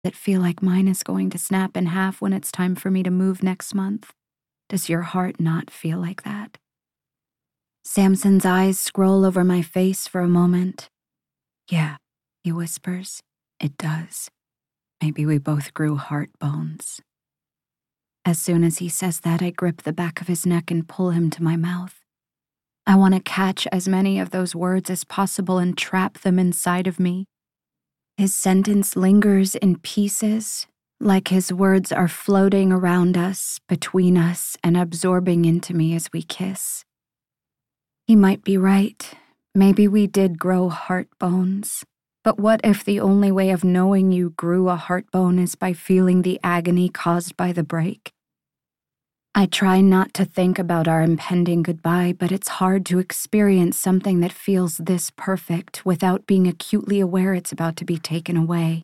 that feel like mine is going to snap in half when it's time for me to move next month? Does your heart not feel like that? Samson's eyes scroll over my face for a moment. Yeah, he whispers, it does. Maybe we both grew heart bones. As soon as he says that, I grip the back of his neck and pull him to my mouth. I want to catch as many of those words as possible and trap them inside of me. His sentence lingers in pieces, like his words are floating around us, between us, and absorbing into me as we kiss. He might be right. Maybe we did grow heart bones. But what if the only way of knowing you grew a heart bone is by feeling the agony caused by the break? I try not to think about our impending goodbye, but it's hard to experience something that feels this perfect without being acutely aware it's about to be taken away.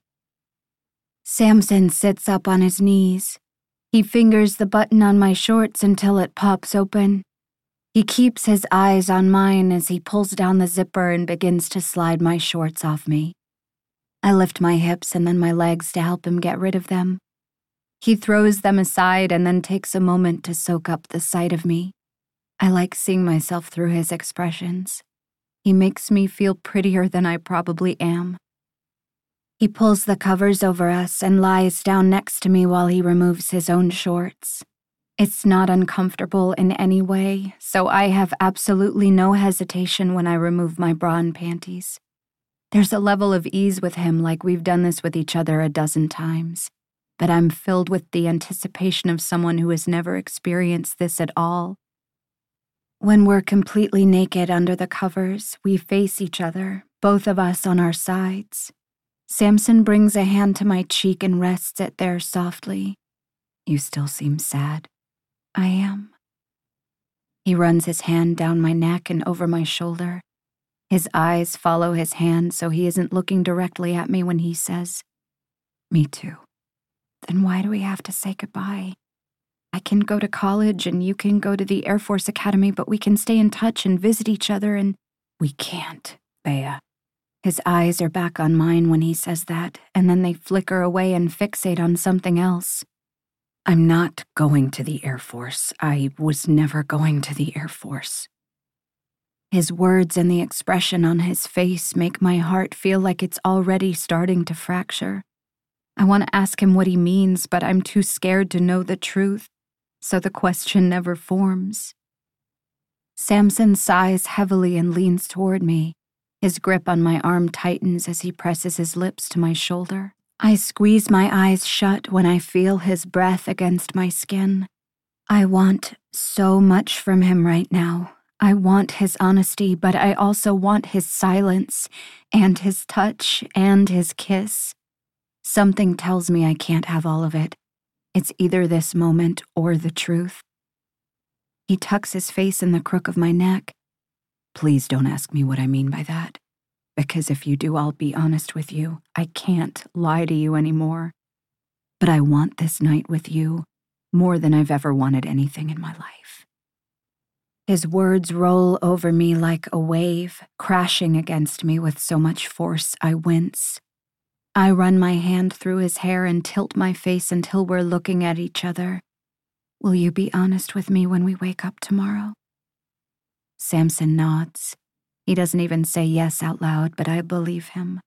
Samson sits up on his knees. He fingers the button on my shorts until it pops open. He keeps his eyes on mine as he pulls down the zipper and begins to slide my shorts off me. I lift my hips and then my legs to help him get rid of them. He throws them aside and then takes a moment to soak up the sight of me. I like seeing myself through his expressions. He makes me feel prettier than I probably am. He pulls the covers over us and lies down next to me while he removes his own shorts. It's not uncomfortable in any way, so I have absolutely no hesitation when I remove my bra and panties. There's a level of ease with him like we've done this with each other a dozen times, but I'm filled with the anticipation of someone who has never experienced this at all. When we're completely naked under the covers, we face each other, both of us on our sides. Samson brings a hand to my cheek and rests it there softly. You still seem sad. I am. He runs his hand down my neck and over my shoulder. His eyes follow his hand so he isn't looking directly at me when he says, Me too. Then why do we have to say goodbye? I can go to college and you can go to the Air Force Academy, but we can stay in touch and visit each other and... We can't, Bea. His eyes are back on mine when he says that, and then they flicker away and fixate on something else. I'm not going to the Air Force. I was never going to the Air Force. His words and the expression on his face make my heart feel like it's already starting to fracture. I want to ask him what he means, but I'm too scared to know the truth, so the question never forms. Samson sighs heavily and leans toward me. His grip on my arm tightens as he presses his lips to my shoulder. I squeeze my eyes shut when I feel his breath against my skin. I want so much from him right now. I want his honesty, but I also want his silence, and his touch, and his kiss. Something tells me I can't have all of it. It's either this moment or the truth. He tucks his face in the crook of my neck. Please don't ask me what I mean by that. Because if you do, I'll be honest with you. I can't lie to you anymore. But I want this night with you more than I've ever wanted anything in my life. His words roll over me like a wave, crashing against me with so much force I wince. I run my hand through his hair and tilt my face until we're looking at each other. Will you be honest with me when we wake up tomorrow? Samson nods. He doesn't even say yes out loud, but I believe him.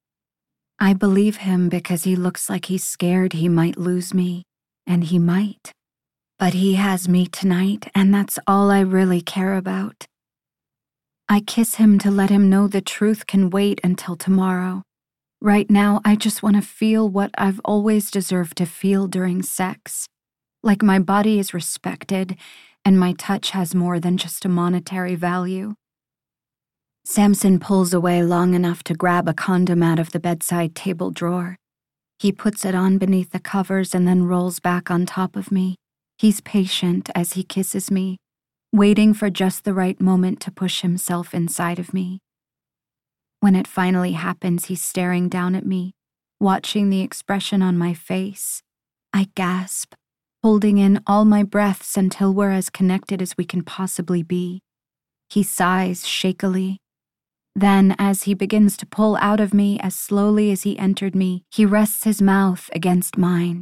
I believe him because he looks like he's scared he might lose me, and he might. But he has me tonight, and that's all I really care about. I kiss him to let him know the truth can wait until tomorrow. Right now, I just want to feel what I've always deserved to feel during sex. Like my body is respected, and my touch has more than just a monetary value. Samson pulls away long enough to grab a condom out of the bedside table drawer. He puts it on beneath the covers and then rolls back on top of me. He's patient as he kisses me, waiting for just the right moment to push himself inside of me. When it finally happens, he's staring down at me, watching the expression on my face. I gasp, holding in all my breaths until we're as connected as we can possibly be. He sighs shakily. Then, as he begins to pull out of me as slowly as he entered me, he rests his mouth against mine.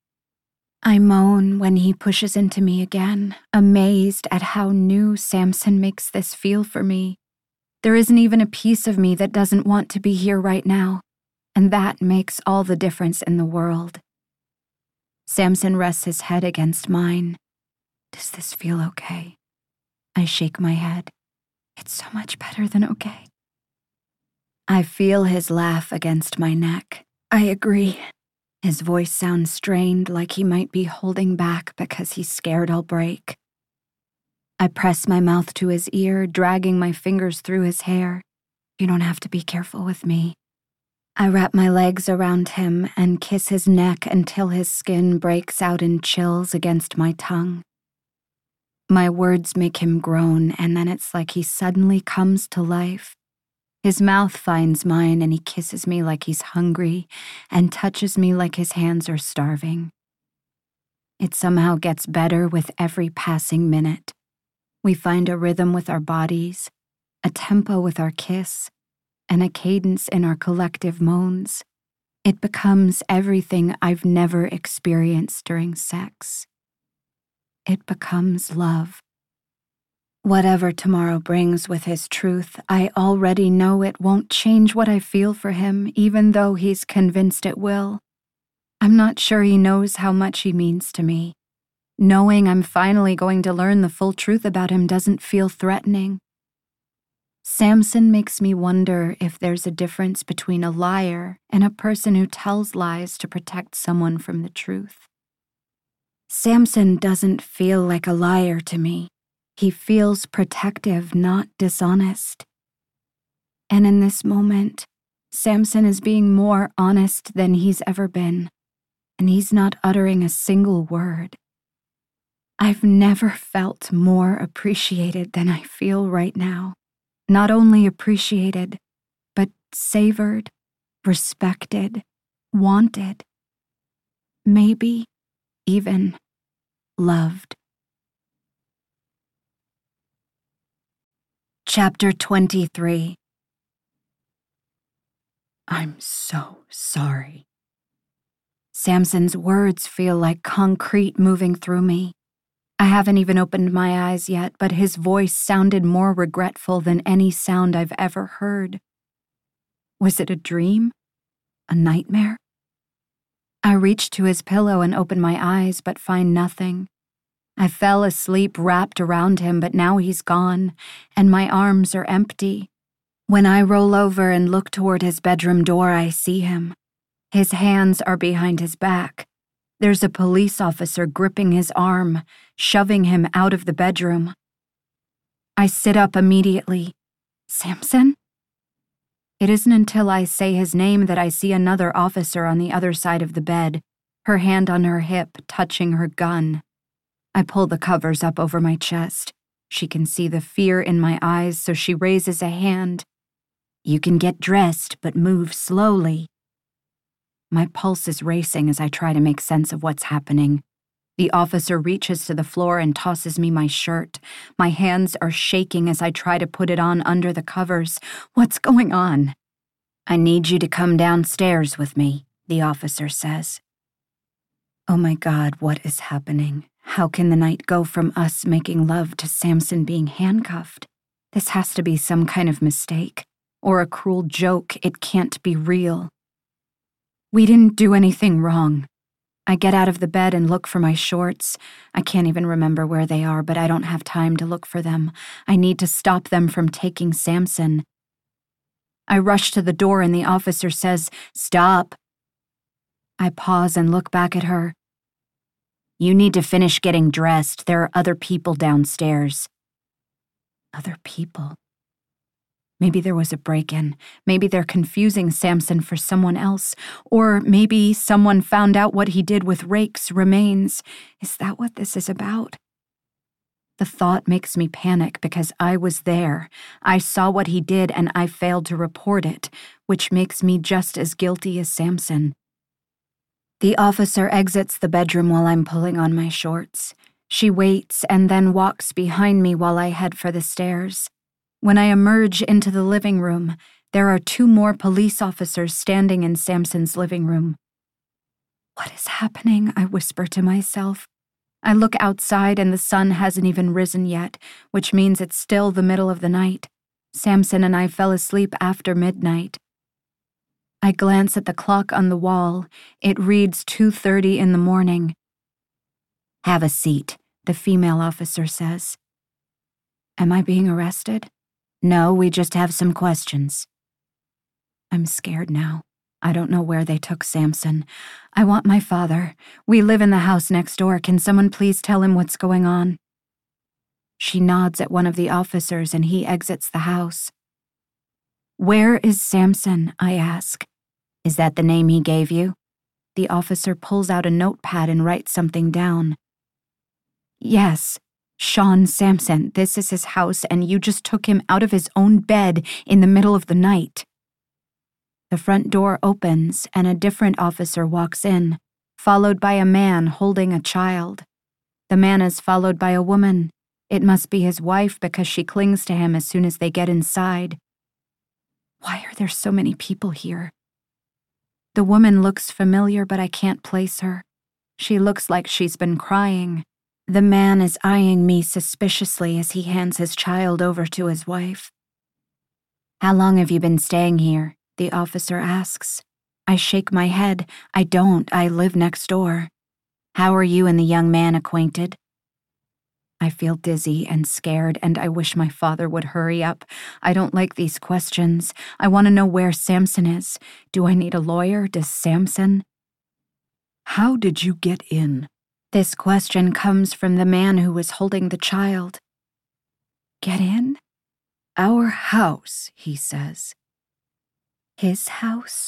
I moan when he pushes into me again, amazed at how new Samson makes this feel for me. There isn't even a piece of me that doesn't want to be here right now, and that makes all the difference in the world. Samson rests his head against mine. Does this feel okay? I shake my head. It's so much better than okay. I feel his laugh against my neck. I agree. His voice sounds strained, like he might be holding back because he's scared I'll break. I press my mouth to his ear, dragging my fingers through his hair. You don't have to be careful with me. I wrap my legs around him and kiss his neck until his skin breaks out in chills against my tongue. My words make him groan, and then it's like he suddenly comes to life. His mouth finds mine and he kisses me like he's hungry and touches me like his hands are starving. It somehow gets better with every passing minute. We find a rhythm with our bodies, a tempo with our kiss, and a cadence in our collective moans. It becomes everything I've never experienced during sex. It becomes love. Whatever tomorrow brings with his truth, I already know it won't change what I feel for him, even though he's convinced it will. I'm not sure he knows how much he means to me. Knowing I'm finally going to learn the full truth about him doesn't feel threatening. Samson makes me wonder if there's a difference between a liar and a person who tells lies to protect someone from the truth. Samson doesn't feel like a liar to me. He feels protective, not dishonest. And in this moment, Samson is being more honest than he's ever been, and he's not uttering a single word. I've never felt more appreciated than I feel right now. Not only appreciated, but savored, respected, wanted. Maybe even loved. Chapter 23. I'm so sorry. Samson's words feel like concrete moving through me. I haven't even opened my eyes yet, but his voice sounded more regretful than any sound I've ever heard. Was it a dream? A nightmare? I reach to his pillow and open my eyes, but find nothing. I fell asleep wrapped around him, but now he's gone, and my arms are empty. When I roll over and look toward his bedroom door, I see him. His hands are behind his back. There's a police officer gripping his arm, shoving him out of the bedroom. I sit up immediately. Samson? It isn't until I say his name that I see another officer on the other side of the bed, her hand on her hip, touching her gun. I pull the covers up over my chest. She can see the fear in my eyes, so she raises a hand. You can get dressed, but move slowly. My pulse is racing as I try to make sense of what's happening. The officer reaches to the floor and tosses me my shirt. My hands are shaking as I try to put it on under the covers. What's going on? I need you to come downstairs with me, the officer says. Oh my God, what is happening? How can the night go from us making love to Samson being handcuffed? This has to be some kind of mistake, or a cruel joke. It can't be real. We didn't do anything wrong. I get out of the bed and look for my shorts. I can't even remember where they are, but I don't have time to look for them. I need to stop them from taking Samson. I rush to the door and the officer says, "Stop." I pause and look back at her. You need to finish getting dressed. There are other people downstairs. Other people? Maybe there was a break-in. Maybe they're confusing Samson for someone else. Or maybe someone found out what he did with Rake's remains. Is that what this is about? The thought makes me panic because I was there. I saw what he did and I failed to report it, which makes me just as guilty as Samson. The officer exits the bedroom while I'm pulling on my shorts. She waits and then walks behind me while I head for the stairs. When I emerge into the living room, there are 2 more police officers standing in Samson's living room. What is happening? I whisper to myself. I look outside and the sun hasn't even risen yet, which means it's still the middle of the night. Samson and I fell asleep after midnight. I glance at the clock on the wall. It reads 2:30 in the morning. "Have a seat," the female officer says. Am I being arrested? No, we just have some questions. I'm scared now. I don't know where they took Samson. I want my father. We live in the house next door. Can someone please tell him what's going on? She nods at one of the officers and he exits the house. Where is Samson? I ask. Is that the name he gave you? The officer pulls out a notepad and writes something down. Yes, Sean Samson. This is his house and you just took him out of his own bed in the middle of the night. The front door opens and a different officer walks in, followed by a man holding a child. The man is followed by a woman. It must be his wife because she clings to him as soon as they get inside. Why are there so many people here? The woman looks familiar, but I can't place her. She looks like she's been crying. The man is eyeing me suspiciously as he hands his child over to his wife. How long have you been staying here? The officer asks. I shake my head. I don't. I live next door. How are you and the young man acquainted? I feel dizzy and scared, and I wish my father would hurry up. I don't like these questions. I want to know where Samson is. Do I need a lawyer? Does Samson? How did you get in? This question comes from the man who was holding the child. Get in? Our house, he says. His house?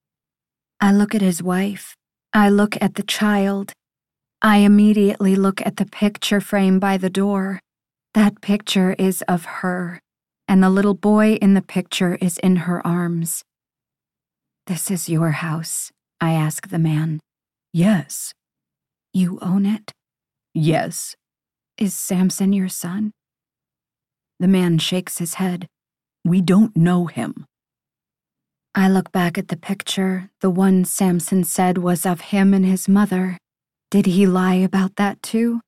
I look at his wife. I look at the child. I immediately look at the picture frame by the door. That picture is of her, and the little boy in the picture is in her arms. This is your house, I ask the man. Yes. You own it? Yes. Is Samson your son? The man shakes his head. We don't know him. I look back at the picture, the one Samson said was of him and his mother. Did he lie about that too?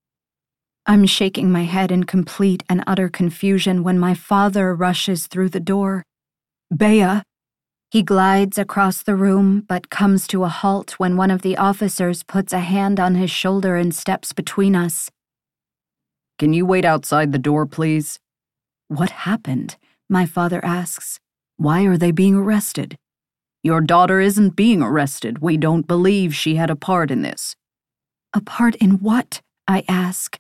I'm shaking my head in complete and utter confusion when my father rushes through the door. Bea! He glides across the room but comes to a halt when one of the officers puts a hand on his shoulder and steps between us. Can you wait outside the door, please? What happened? My father asks. Why are they being arrested? Your daughter isn't being arrested. We don't believe she had a part in this. A part in what? I ask.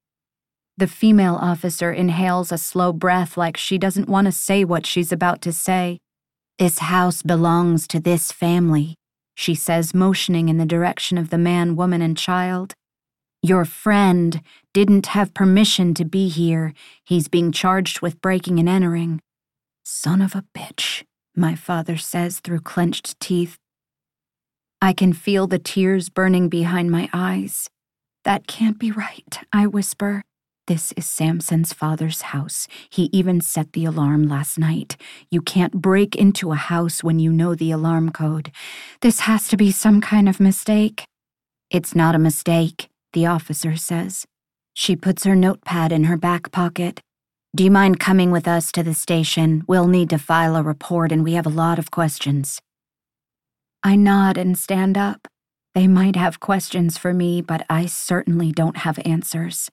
The female officer inhales a slow breath like she doesn't want to say what she's about to say. This house belongs to this family, she says, motioning in the direction of the man, woman, and child. Your friend didn't have permission to be here. He's being charged with breaking and entering. Son of a bitch, my father says through clenched teeth. I can feel the tears burning behind my eyes. That can't be right, I whisper. This is Samson's father's house. He even set the alarm last night. You can't break into a house when you know the alarm code. This has to be some kind of mistake. It's not a mistake, the officer says. She puts her notepad in her back pocket. Do you mind coming with us to the station? We'll need to file a report and we have a lot of questions. I nod and stand up. They might have questions for me, but I certainly don't have answers.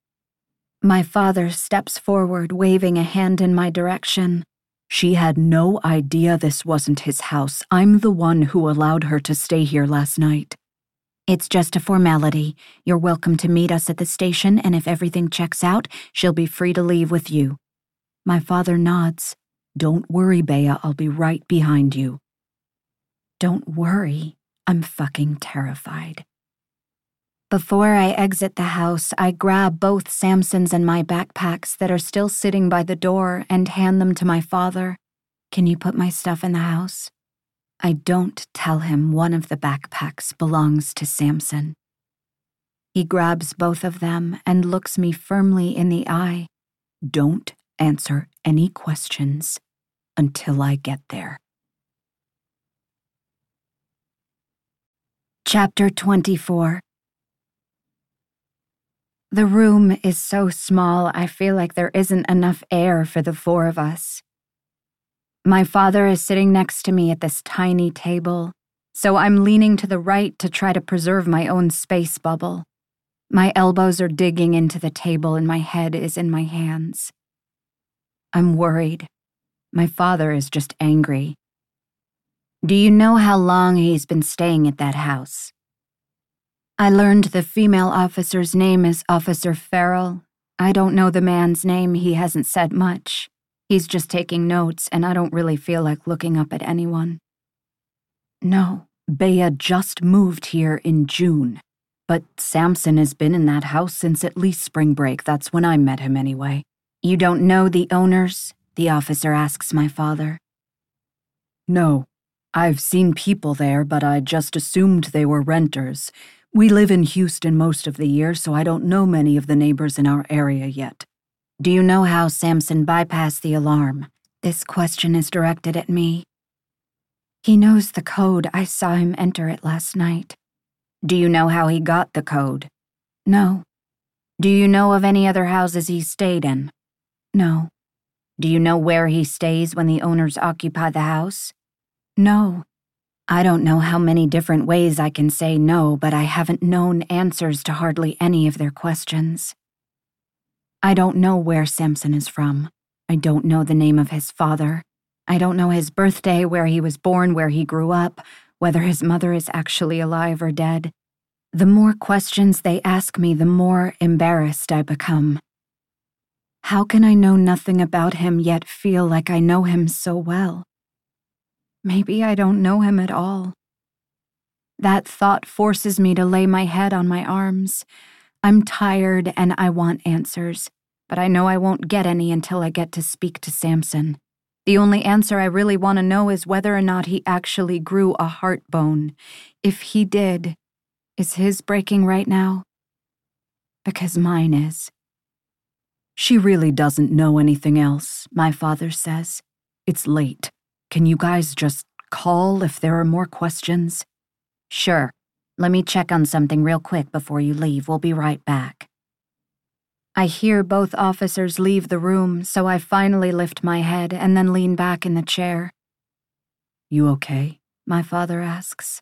My father steps forward, waving a hand in my direction. She had no idea this wasn't his house. I'm the one who allowed her to stay here last night. It's just a formality. You're welcome to meet us at the station, and if everything checks out, she'll be free to leave with you. My father nods. Don't worry, Bea, I'll be right behind you. Don't worry. I'm fucking terrified. Before I exit the house, I grab both Samson's and my backpacks that are still sitting by the door and hand them to my father. Can you put my stuff in the house? I don't tell him one of the backpacks belongs to Samson. He grabs both of them and looks me firmly in the eye. Don't answer any questions until I get there. Chapter 24. The room is so small, I feel like there isn't enough air for the four of us. My father is sitting next to me at this tiny table, so I'm leaning to the right to try to preserve my own space bubble. My elbows are digging into the table and my head is in my hands. I'm worried. My father is just angry. Do you know how long he's been staying at that house? I learned the female officer's name is Officer Farrell. I don't know the man's name, he hasn't said much. He's just taking notes, and I don't really feel like looking up at anyone. No, Bea just moved here in June. But Samson has been in that house since at least spring break. That's when I met him anyway. You don't know the owners? The officer asks my father. No, I've seen people there, but I just assumed they were renters. We live in Houston most of the year, so I don't know many of the neighbors in our area yet. Do you know how Samson bypassed the alarm? This question is directed at me. He knows the code. I saw him enter it last night. Do you know how he got the code? No. Do you know of any other houses he stayed in? No. Do you know where he stays when the owners occupy the house? No. I don't know how many different ways I can say no, but I haven't known answers to hardly any of their questions. I don't know where Samson is from. I don't know the name of his father. I don't know his birthday, where he was born, where he grew up, whether his mother is actually alive or dead. The more questions they ask me, the more embarrassed I become. How can I know nothing about him yet feel like I know him so well? Maybe I don't know him at all. That thought forces me to lay my head on my arms. I'm tired and I want answers, but I know I won't get any until I get to speak to Samson. The only answer I really want to know is whether or not he actually grew a heart bone. If he did, is his breaking right now? Because mine is. She really doesn't know anything else, my father says. It's late. Can you guys just call if there are more questions? Sure. Let me check on something real quick before you leave. We'll be right back. I hear both officers leave the room, so I finally lift my head and then lean back in the chair. You okay? My father asks.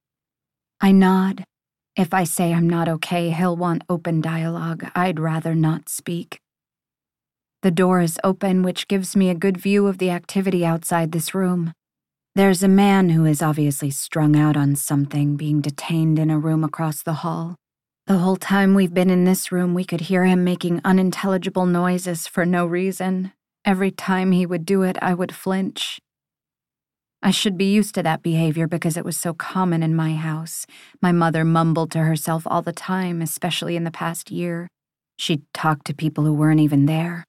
I nod. If I say I'm not okay, he'll want open dialogue. I'd rather not speak. The door is open, which gives me a good view of the activity outside this room. There's a man who is obviously strung out on something being detained in a room across the hall. The whole time we've been in this room, we could hear him making unintelligible noises for no reason. Every time he would do it, I would flinch. I should be used to that behavior because it was so common in my house. My mother mumbled to herself all the time, especially in the past year. She'd talk to people who weren't even there.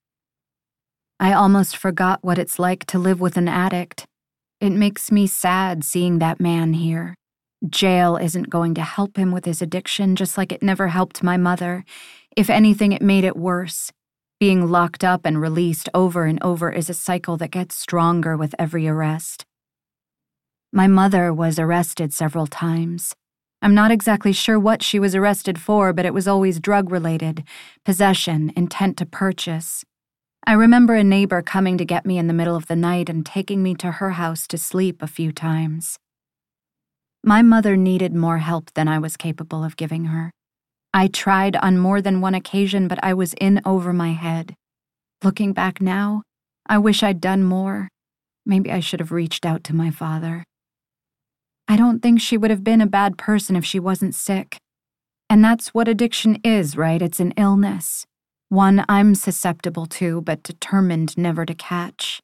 I almost forgot what it's like to live with an addict. It makes me sad seeing that man here. Jail isn't going to help him with his addiction, just like it never helped my mother. If anything, it made it worse. Being locked up and released over and over is a cycle that gets stronger with every arrest. My mother was arrested several times. I'm not exactly sure what she was arrested for, but it was always drug-related, possession, intent to purchase. I remember a neighbor coming to get me in the middle of the night and taking me to her house to sleep a few times. My mother needed more help than I was capable of giving her. I tried on more than one occasion, but I was in over my head. Looking back now, I wish I'd done more. Maybe I should have reached out to my father. I don't think she would have been a bad person if she wasn't sick. And that's what addiction is, right? It's an illness. One I'm susceptible to, but determined never to catch.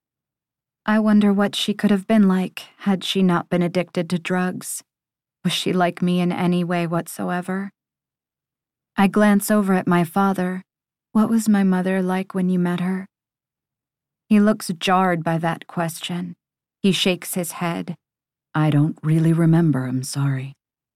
I wonder what she could have been like had she not been addicted to drugs. Was she like me in any way whatsoever? I glance over at my father. What was my mother like when you met her? He looks jarred by that question. He shakes his head. I don't really remember, I'm sorry.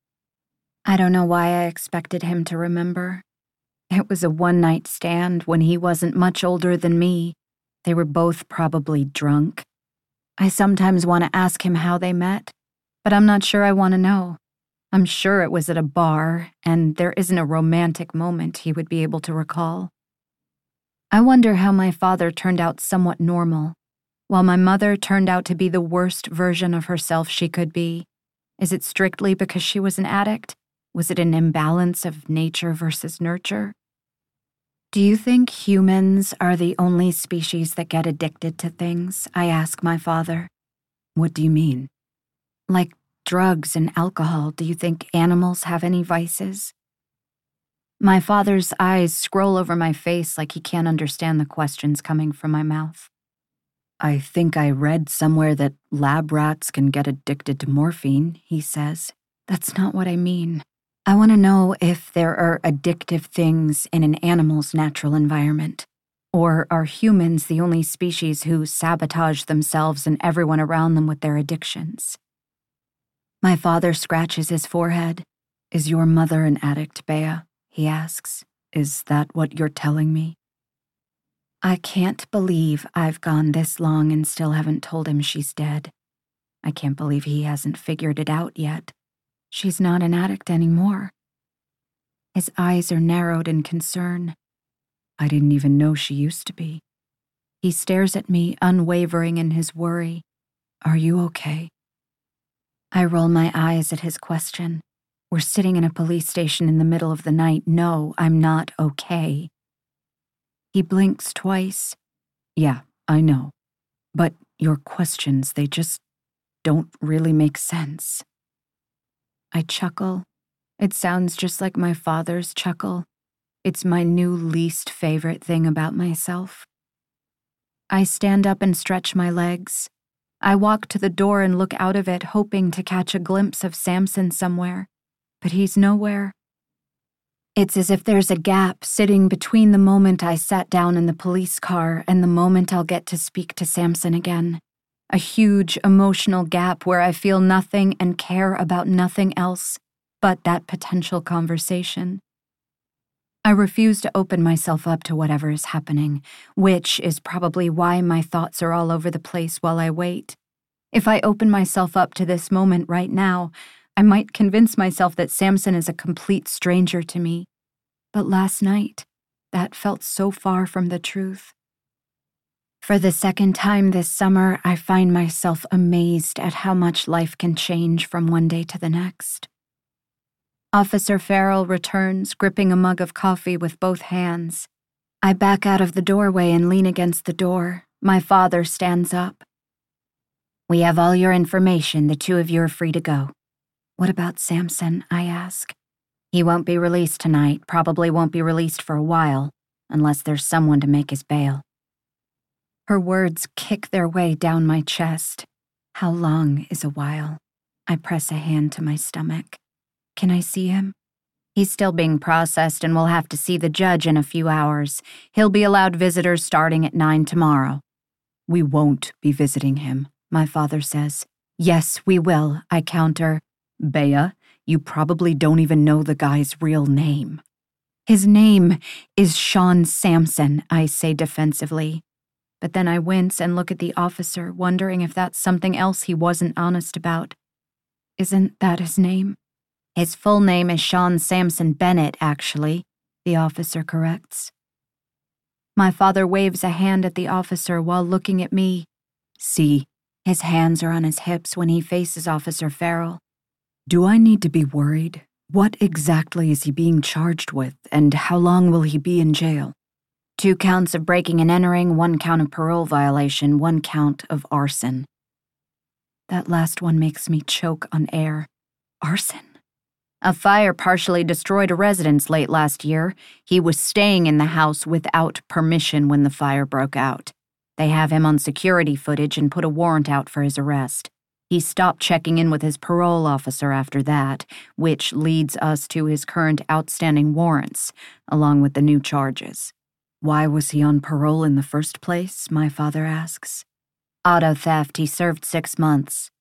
I don't know why I expected him to remember. It was a one-night stand when he wasn't much older than me. They were both probably drunk. I sometimes want to ask him how they met, but I'm not sure I want to know. I'm sure it was at a bar, and there isn't a romantic moment he would be able to recall. I wonder how my father turned out somewhat normal, while my mother turned out to be the worst version of herself she could be. Is it strictly because she was an addict? Was it an imbalance of nature versus nurture? Do you think humans are the only species that get addicted to things? I ask my father. What do you mean? Like drugs and alcohol, do you think animals have any vices? My father's eyes scroll over my face like he can't understand the questions coming from my mouth. I think I read somewhere that lab rats can get addicted to morphine, he says. That's not what I mean. I want to know if there are addictive things in an animal's natural environment. Or are humans the only species who sabotage themselves and everyone around them with their addictions? My father scratches his forehead. Is your mother an addict, Bea? He asks. Is that what you're telling me? I can't believe I've gone this long and still haven't told him she's dead. I can't believe he hasn't figured it out yet. She's not an addict anymore. His eyes are narrowed in concern. I didn't even know she used to be. He stares at me, unwavering in his worry. Are you okay? I roll my eyes at his question. We're sitting in a police station in the middle of the night. No, I'm not okay. He blinks twice. Yeah, I know. But your questions, they just don't really make sense. I chuckle. It sounds just like my father's chuckle. It's my new least favorite thing about myself. I stand up and stretch my legs. I walk to the door and look out of it, hoping to catch a glimpse of Samson somewhere. But he's nowhere. It's as if there's a gap sitting between the moment I sat down in the police car and the moment I'll get to speak to Samson again. A huge emotional gap where I feel nothing and care about nothing else but that potential conversation. I refuse to open myself up to whatever is happening, which is probably why my thoughts are all over the place while I wait. If I open myself up to this moment right now, I might convince myself that Samson is a complete stranger to me. But last night, that felt so far from the truth. For the second time this summer, I find myself amazed at how much life can change from one day to the next. Officer Farrell returns, gripping a mug of coffee with both hands. I back out of the doorway and lean against the door. My father stands up. We have all your information. The two of you are free to go. What about Samson? I ask. He won't be released tonight, probably won't be released for a while, unless there's someone to make his bail. Her words kick their way down my chest. How long is a while? I press a hand to my stomach. Can I see him? He's still being processed and will have to see the judge in a few hours. He'll be allowed visitors starting at 9 tomorrow. We won't be visiting him, my father says. Yes, we will, I counter. Bea, you probably don't even know the guy's real name. His name is Sean Samson, I say defensively. But then I wince and look at the officer, wondering if that's something else he wasn't honest about. Isn't that his name? His full name is Sean Samson Bennett, actually, the officer corrects. My father waves a hand at the officer while looking at me. See, his hands are on his hips when he faces Officer Farrell. Do I need to be worried? What exactly is he being charged with, and how long will he be in jail? 2 counts of breaking and entering, 1 count of parole violation, 1 count of arson. That last one makes me choke on air. Arson? A fire partially destroyed a residence late last year. He was staying in the house without permission when the fire broke out. They have him on security footage and put a warrant out for his arrest. He stopped checking in with his parole officer after that, which leads us to his current outstanding warrants, along with the new charges. Why was he on parole in the first place? My father asks. Auto theft. He served 6 months.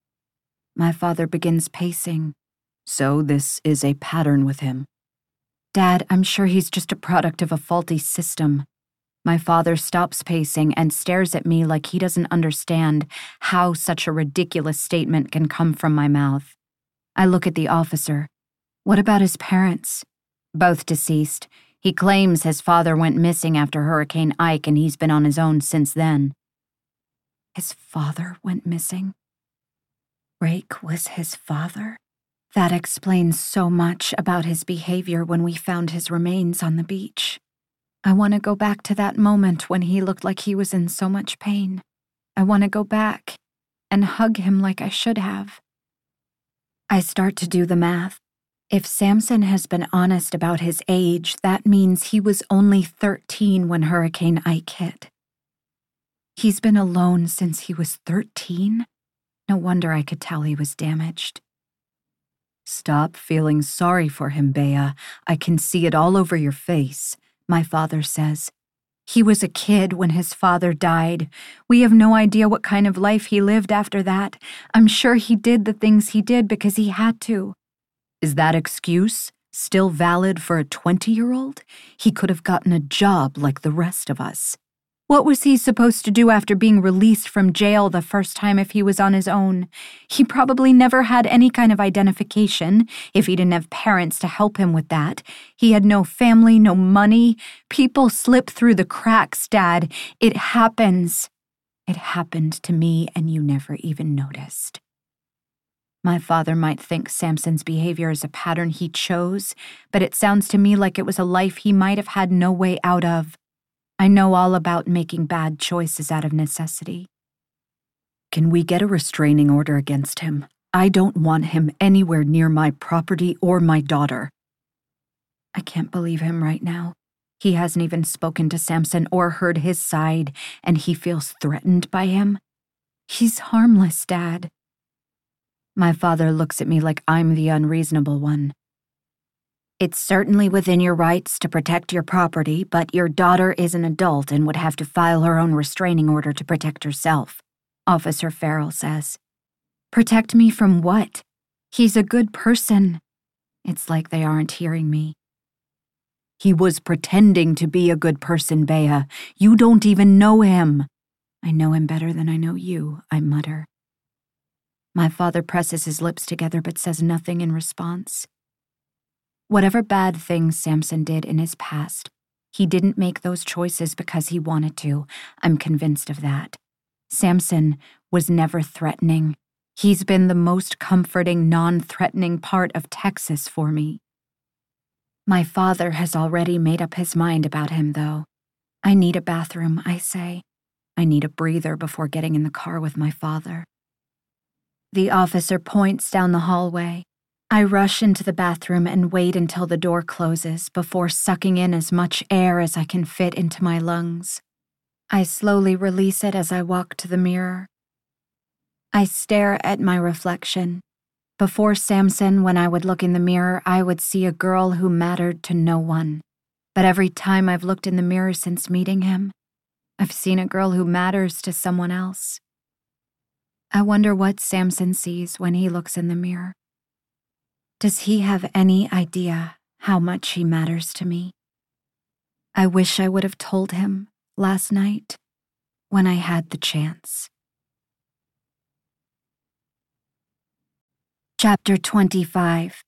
My father begins pacing. So this is a pattern with him. Dad, I'm sure he's just a product of a faulty system. My father stops pacing and stares at me like he doesn't understand how such a ridiculous statement can come from my mouth. I look at the officer. What about his parents? Both deceased. He claims his father went missing after Hurricane Ike and he's been on his own since then. His father went missing? Rake was his father? That explains so much about his behavior when we found his remains on the beach. I want to go back to that moment when he looked like he was in so much pain. I want to go back and hug him like I should have. I start to do the math. If Samson has been honest about his age, that means he was only 13 when Hurricane Ike hit. He's been alone since he was 13? No wonder I could tell he was damaged. Stop feeling sorry for him, Bea. I can see it all over your face, my father says. He was a kid when his father died. We have no idea what kind of life he lived after that. I'm sure he did the things he did because he had to. Is that excuse still valid for a 20-year-old? He could have gotten a job like the rest of us. What was he supposed to do after being released from jail the first time if he was on his own? He probably never had any kind of identification if he didn't have parents to help him with that. He had no family, no money. People slip through the cracks, Dad. It happens. It happened to me and you never even noticed. My father might think Samson's behavior is a pattern he chose, but it sounds to me like it was a life he might have had no way out of. I know all about making bad choices out of necessity. Can we get a restraining order against him? I don't want him anywhere near my property or my daughter. I can't believe him right now. He hasn't even spoken to Samson or heard his side, and he feels threatened by him. He's harmless, Dad. My father looks at me like I'm the unreasonable one. It's certainly within your rights to protect your property, but your daughter is an adult and would have to file her own restraining order to protect herself, Officer Farrell says. Protect me from what? He's a good person. It's like they aren't hearing me. He was pretending to be a good person, Bea. You don't even know him. I know him better than I know you, I mutter. My father presses his lips together but says nothing in response. Whatever bad things Samson did in his past, he didn't make those choices because he wanted to. I'm convinced of that. Samson was never threatening. He's been the most comforting, non-threatening part of Texas for me. My father has already made up his mind about him, though. I need a bathroom, I say. I need a breather before getting in the car with my father. The officer points down the hallway. I rush into the bathroom and wait until the door closes before sucking in as much air as I can fit into my lungs. I slowly release it as I walk to the mirror. I stare at my reflection. Before Samson, when I would look in the mirror, I would see a girl who mattered to no one. But every time I've looked in the mirror since meeting him, I've seen a girl who matters to someone else. I wonder what Samson sees when he looks in the mirror. Does he have any idea how much he matters to me? I wish I would have told him last night when I had the chance. Chapter 25.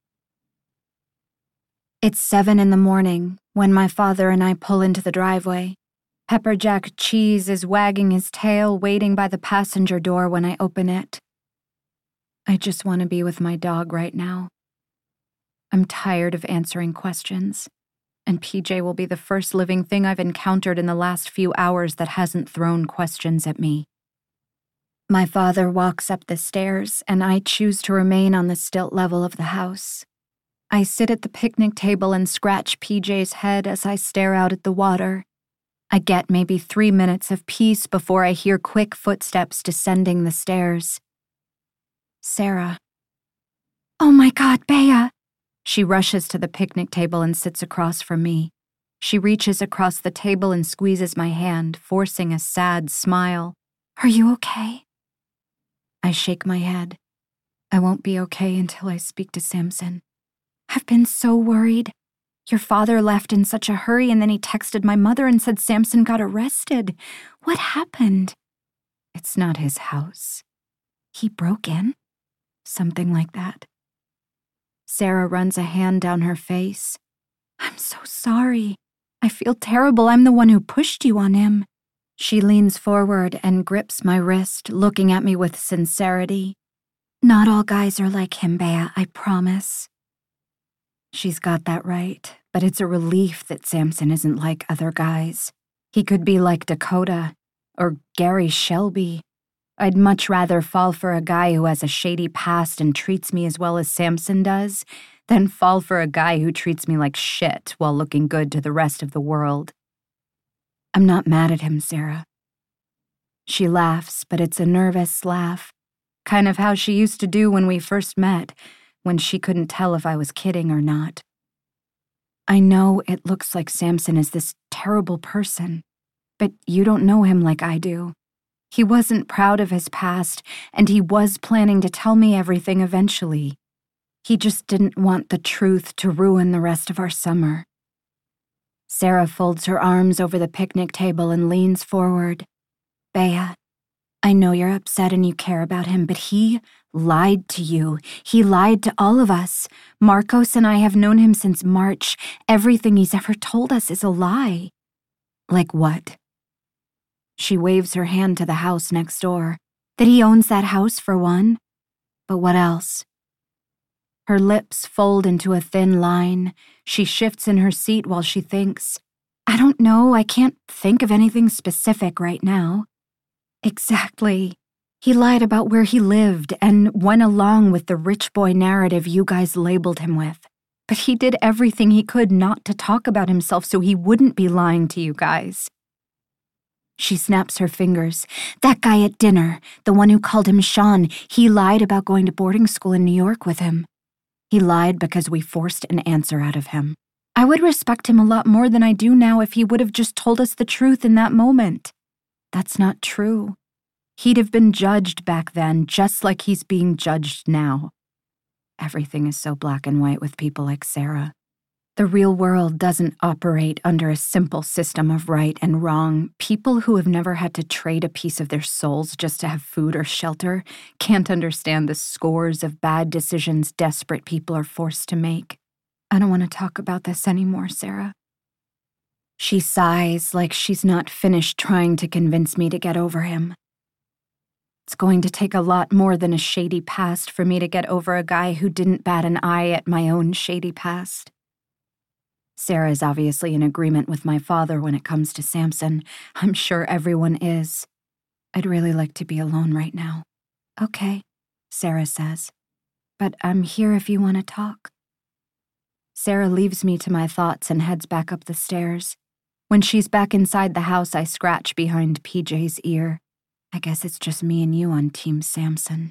It's 7 a.m. when my father and I pull into the driveway. Pepperjack Cheese is wagging his tail, waiting by the passenger door when I open it. I just want to be with my dog right now. I'm tired of answering questions, and PJ will be the first living thing I've encountered in the last few hours that hasn't thrown questions at me. My father walks up the stairs, and I choose to remain on the stilt level of the house. I sit at the picnic table and scratch PJ's head as I stare out at the water. I get maybe 3 minutes of peace before I hear quick footsteps descending the stairs. Sarah. Oh my God, Bea! She rushes to the picnic table and sits across from me. She reaches across the table and squeezes my hand, forcing a sad smile. Are you okay? I shake my head. I won't be okay until I speak to Samson. I've been so worried. Your father left in such a hurry and then he texted my mother and said Samson got arrested. What happened? It's not his house. He broke in? Something like that. Sarah runs a hand down her face. I'm so sorry. I feel terrible. I'm the one who pushed you on him. She leans forward and grips my wrist, looking at me with sincerity. Not all guys are like him, Bea, I promise. She's got that right, but it's a relief that Samson isn't like other guys. He could be like Dakota or Gary Shelby. I'd much rather fall for a guy who has a shady past and treats me as well as Samson does than fall for a guy who treats me like shit while looking good to the rest of the world. I'm not mad at him, Sarah. She laughs, but it's a nervous laugh, kind of how she used to do when we first met, when she couldn't tell if I was kidding or not. I know it looks like Samson is this terrible person, but you don't know him like I do. He wasn't proud of his past, and he was planning to tell me everything eventually. He just didn't want the truth to ruin the rest of our summer. Sarah folds her arms over the picnic table and leans forward. Bea, I know you're upset and you care about him, but he lied to you. He lied to all of us. Marcos and I have known him since March. Everything he's ever told us is a lie. Like what? She waves her hand to the house next door. That he owns that house, for one. But what else? Her lips fold into a thin line. She shifts in her seat while she thinks. I don't know. I can't think of anything specific right now. Exactly. He lied about where he lived and went along with the rich boy narrative you guys labeled him with. But he did everything he could not to talk about himself so he wouldn't be lying to you guys. She snaps her fingers. That guy at dinner, the one who called him Sean, he lied about going to boarding school in New York with him. He lied because we forced an answer out of him. I would respect him a lot more than I do now if he would have just told us the truth in that moment. That's not true. He'd have been judged back then, just like he's being judged now. Everything is so black and white with people like Sarah. The real world doesn't operate under a simple system of right and wrong. People who have never had to trade a piece of their souls just to have food or shelter can't understand the scores of bad decisions desperate people are forced to make. I don't want to talk about this anymore, Sarah. She sighs like she's not finished trying to convince me to get over him. It's going to take a lot more than a shady past for me to get over a guy who didn't bat an eye at my own shady past. Sarah is obviously in agreement with my father when it comes to Samson. I'm sure everyone is. I'd really like to be alone right now. Okay, Sarah says. But I'm here if you want to talk. Sarah leaves me to my thoughts and heads back up the stairs. When she's back inside the house, I scratch behind PJ's ear. I guess it's just me and you on Team Samson.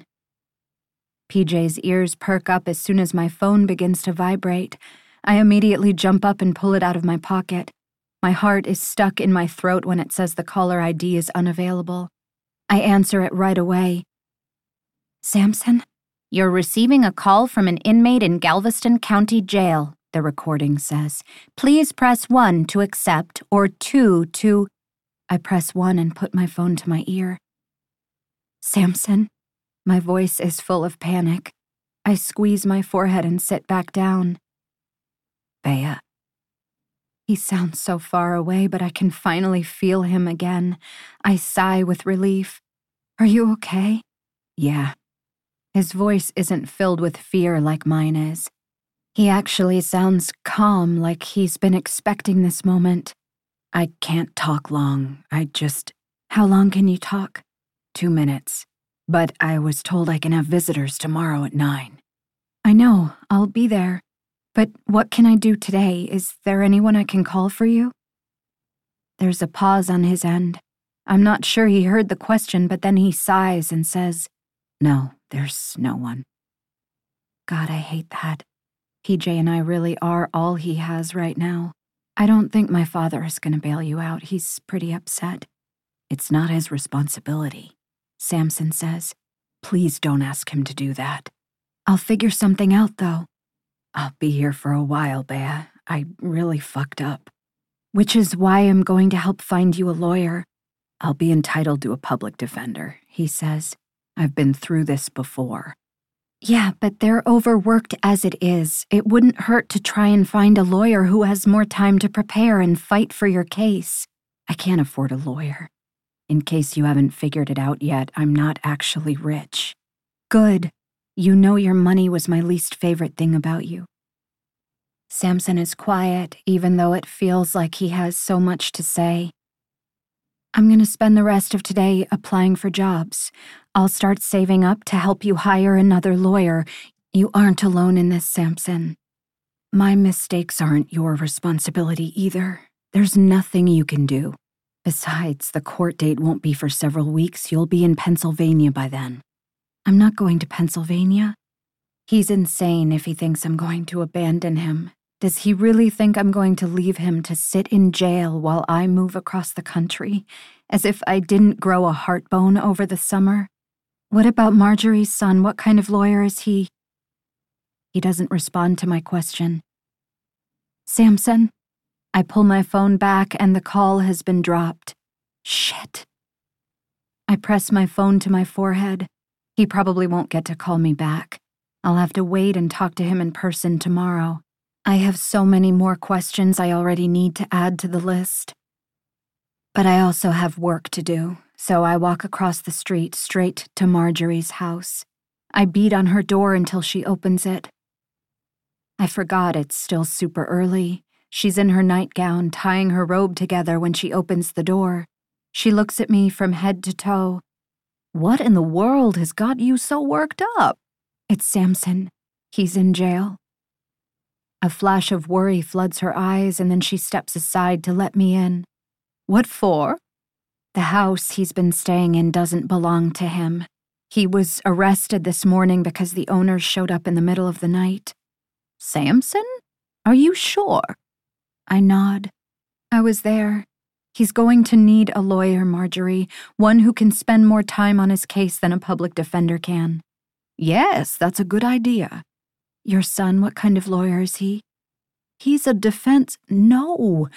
PJ's ears perk up as soon as my phone begins to vibrate. I immediately jump up and pull it out of my pocket. My heart is stuck in my throat when it says the caller ID is unavailable. I answer it right away. Samson? You're receiving a call from an inmate in Galveston County Jail, the recording says. Please press 1 to accept or 2 to... I press 1 and put my phone to my ear. Samson? My voice is full of panic. I squeeze my forehead and sit back down. Bea. He sounds so far away, but I can finally feel him again. I sigh with relief. Are you okay? Yeah. His voice isn't filled with fear like mine is. He actually sounds calm, like he's been expecting this moment. I can't talk long. How long can you talk? 2 minutes. But I was told I can have visitors tomorrow at 9. I know. I'll be there. But what can I do today? Is there anyone I can call for you? There's a pause on his end. I'm not sure he heard the question, but then he sighs and says, No, there's no one. God, I hate that. PJ and I really are all he has right now. I don't think my father is going to bail you out. He's pretty upset. It's not his responsibility, Samson says. Please don't ask him to do that. I'll figure something out, though. I'll be here for a while, Bea. I really fucked up. Which is why I'm going to help find you a lawyer. I'll be entitled to a public defender, he says. I've been through this before. Yeah, but they're overworked as it is. It wouldn't hurt to try and find a lawyer who has more time to prepare and fight for your case. I can't afford a lawyer. In case you haven't figured it out yet, I'm not actually rich. Good. You know your money was my least favorite thing about you. Samson is quiet, even though it feels like he has so much to say. I'm going to spend the rest of today applying for jobs. I'll start saving up to help you hire another lawyer. You aren't alone in this, Samson. My mistakes aren't your responsibility either. There's nothing you can do. Besides, the court date won't be for several weeks. You'll be in Pennsylvania by then. I'm not going to Pennsylvania. He's insane if he thinks I'm going to abandon him. Does he really think I'm going to leave him to sit in jail while I move across the country, as if I didn't grow a heartbone over the summer? What about Marjorie's son? What kind of lawyer is he? He doesn't respond to my question. Samson? I pull my phone back and the call has been dropped. Shit. I press my phone to my forehead. He probably won't get to call me back. I'll have to wait and talk to him in person tomorrow. I have so many more questions I already need to add to the list. But I also have work to do, so I walk across the street straight to Marjorie's house. I beat on her door until she opens it. I forgot it's still super early. She's in her nightgown, tying her robe together when she opens the door. She looks at me from head to toe. What in the world has got you so worked up? It's Samson. He's in jail. A flash of worry floods her eyes, and then she steps aside to let me in. What for? The house he's been staying in doesn't belong to him. He was arrested this morning because the owners showed up in the middle of the night. Samson? Are you sure? I nod. I was there. He's going to need a lawyer, Marjorie, one who can spend more time on his case than a public defender can. Yes, that's a good idea. Your son, what kind of lawyer is he? He's a defense... No.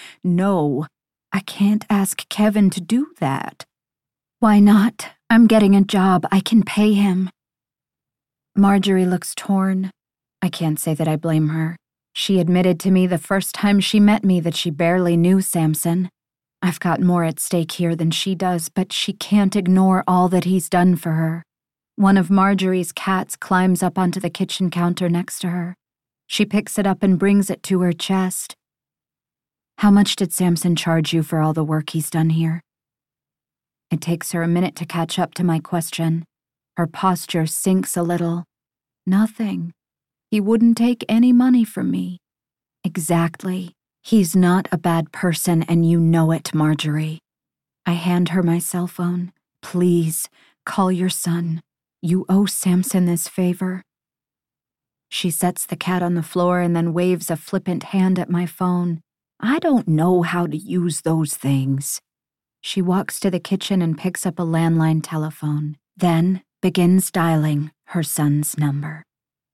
I can't ask Kevin to do that. Why not? I'm getting a job. I can pay him. Marjorie looks torn. I can't say that I blame her. She admitted to me the first time she met me that she barely knew Samson. I've got more at stake here than she does, but she can't ignore all that he's done for her. One of Marjorie's cats climbs up onto the kitchen counter next to her. She picks it up and brings it to her chest. How much did Samson charge you for all the work he's done here? It takes her a minute to catch up to my question. Her posture sinks a little. Nothing. He wouldn't take any money from me. Exactly. He's not a bad person, and you know it, Marjorie. I hand her my cell phone. Please, call your son. You owe Samson this favor. She sets the cat on the floor and then waves a flippant hand at my phone. I don't know how to use those things. She walks to the kitchen and picks up a landline telephone, then begins dialing her son's number.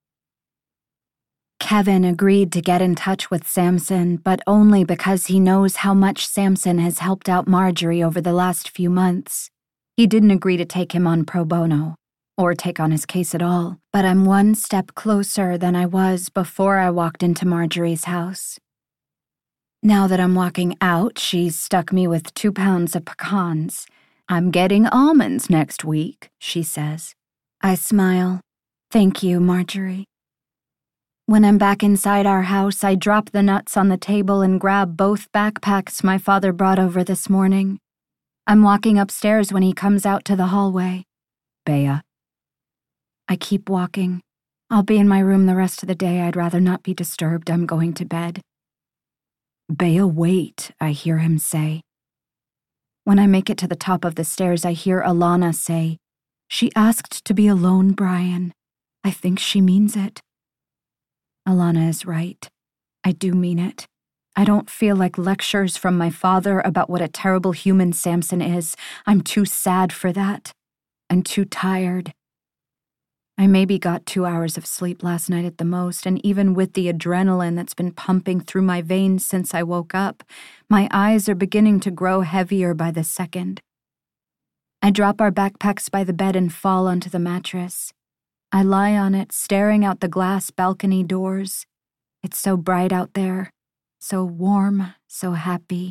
Kevin agreed to get in touch with Samson, but only because he knows how much Samson has helped out Marjorie over the last few months. He didn't agree to take him on pro bono, or take on his case at all, but I'm one step closer than I was before I walked into Marjorie's house. Now that I'm walking out, she's stuck me with 2 pounds of pecans. I'm getting almonds next week, she says. I smile. Thank you, Marjorie. When I'm back inside our house, I drop the nuts on the table and grab both backpacks my father brought over this morning. I'm walking upstairs when he comes out to the hallway. Bea. I keep walking. I'll be in my room the rest of the day. I'd rather not be disturbed. I'm going to bed. Bea, wait, I hear him say. When I make it to the top of the stairs, I hear Alana say, She asked to be alone, Brian. I think she means it. Alana is right. I do mean it. I don't feel like lectures from my father about what a terrible human Samson is. I'm too sad for that. I'm too tired. I maybe got 2 hours of sleep last night at the most, and even with the adrenaline that's been pumping through my veins since I woke up, my eyes are beginning to grow heavier by the second. I drop our backpacks by the bed and fall onto the mattress. I lie on it, staring out the glass balcony doors. It's so bright out there, so warm, so happy.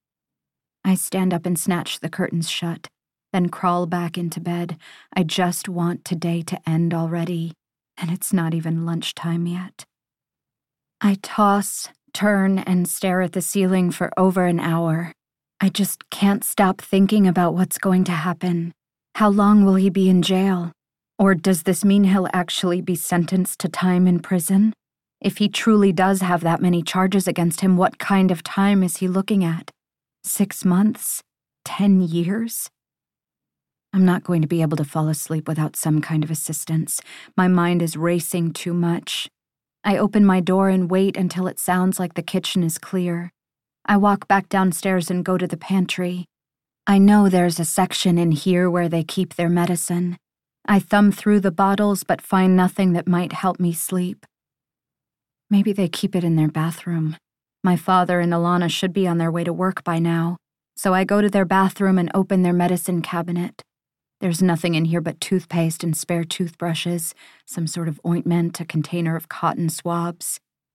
I stand up and snatch the curtains shut, then crawl back into bed. I just want today to end already, and it's not even lunchtime yet. I toss, turn, and stare at the ceiling for over an hour. I just can't stop thinking about what's going to happen. How long will he be in jail? Or does this mean he'll actually be sentenced to time in prison? If he truly does have that many charges against him, what kind of time is he looking at? 6 months? 10 years? I'm not going to be able to fall asleep without some kind of assistance. My mind is racing too much. I open my door and wait until it sounds like the kitchen is clear. I walk back downstairs and go to the pantry. I know there's a section in here where they keep their medicine. I thumb through the bottles but find nothing that might help me sleep. Maybe they keep it in their bathroom. My father and Alana should be on their way to work by now, so I go to their bathroom and open their medicine cabinet. There's nothing in here but toothpaste and spare toothbrushes, some sort of ointment, a container of cotton swabs.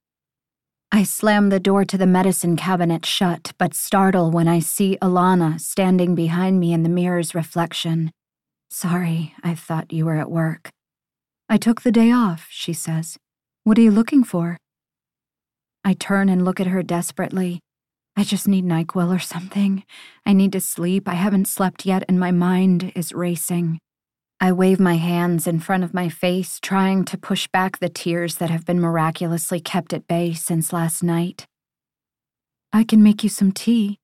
I slam the door to the medicine cabinet shut, but startle when I see Alana standing behind me in the mirror's reflection. "Sorry, I thought you were at work." "I took the day off," she says. "What are you looking for?" I turn and look at her desperately. I just need NyQuil or something. I need to sleep. I haven't slept yet and my mind is racing. I wave my hands in front of my face, trying to push back the tears that have been miraculously kept at bay since last night. "I can make you some tea."